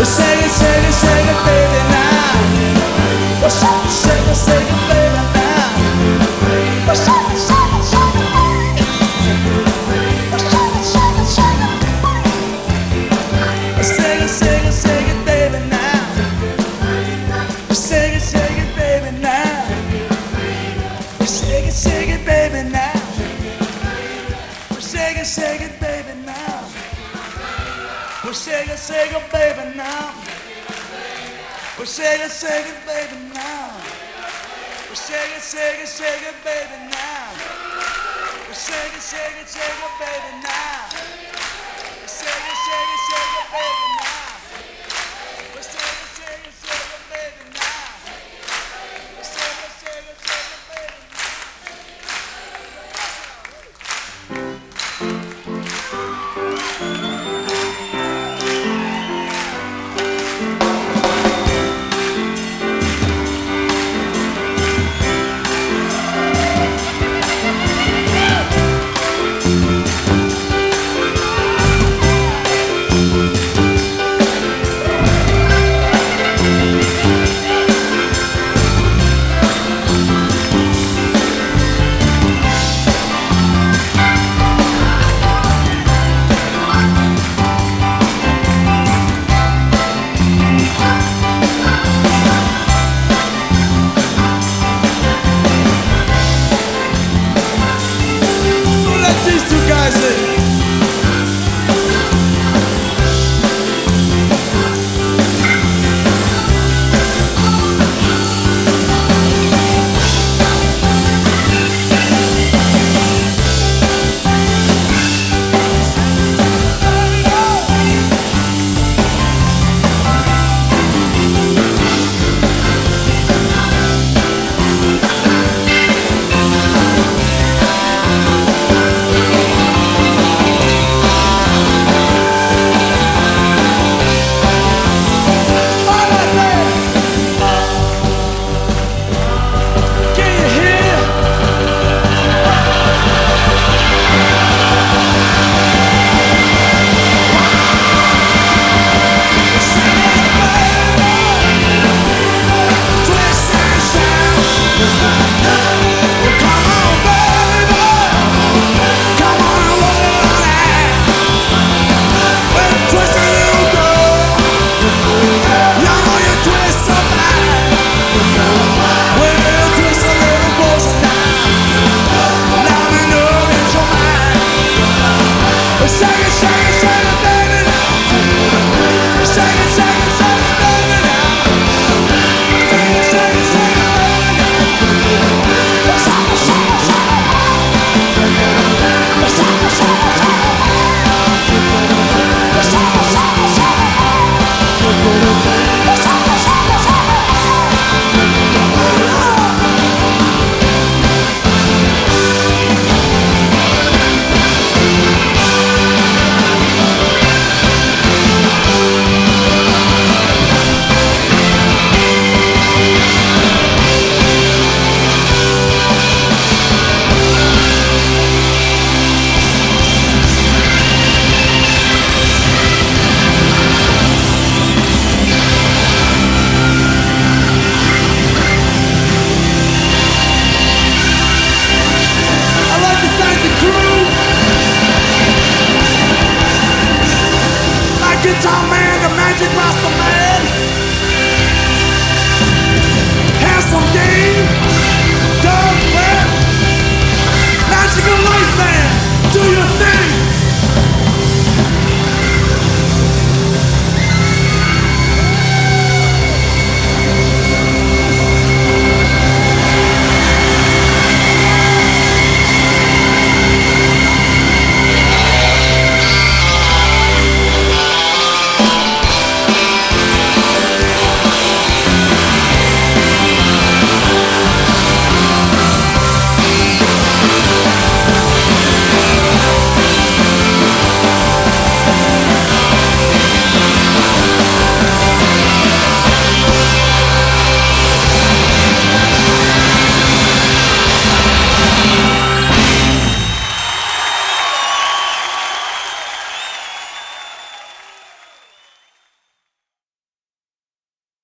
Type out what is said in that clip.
Shake it, shake it, shake it, baby, now. Shake it, shake it, shake it, baby, now. Shake it, shake it, shake it, baby. Shake it, shake it, shake it. Shake it, shake it, shake it, baby, now. Shake it, shake it, baby, now. Shake it, shake it, baby, now. Shake it, shake it, baby, now. Shake it, shake it, baby, now. Shake it, shake it, baby, now. Shake it, shake it, shake it, baby, now. Shake it, shake it, shake it, baby, now. Shake it, shake it, shake it, baby, now. Shake it, shake it, shake it, baby, now. Shake it, shake it, shake it, baby, now. These two guys in. Guitar Man, the Magic Rasta Man.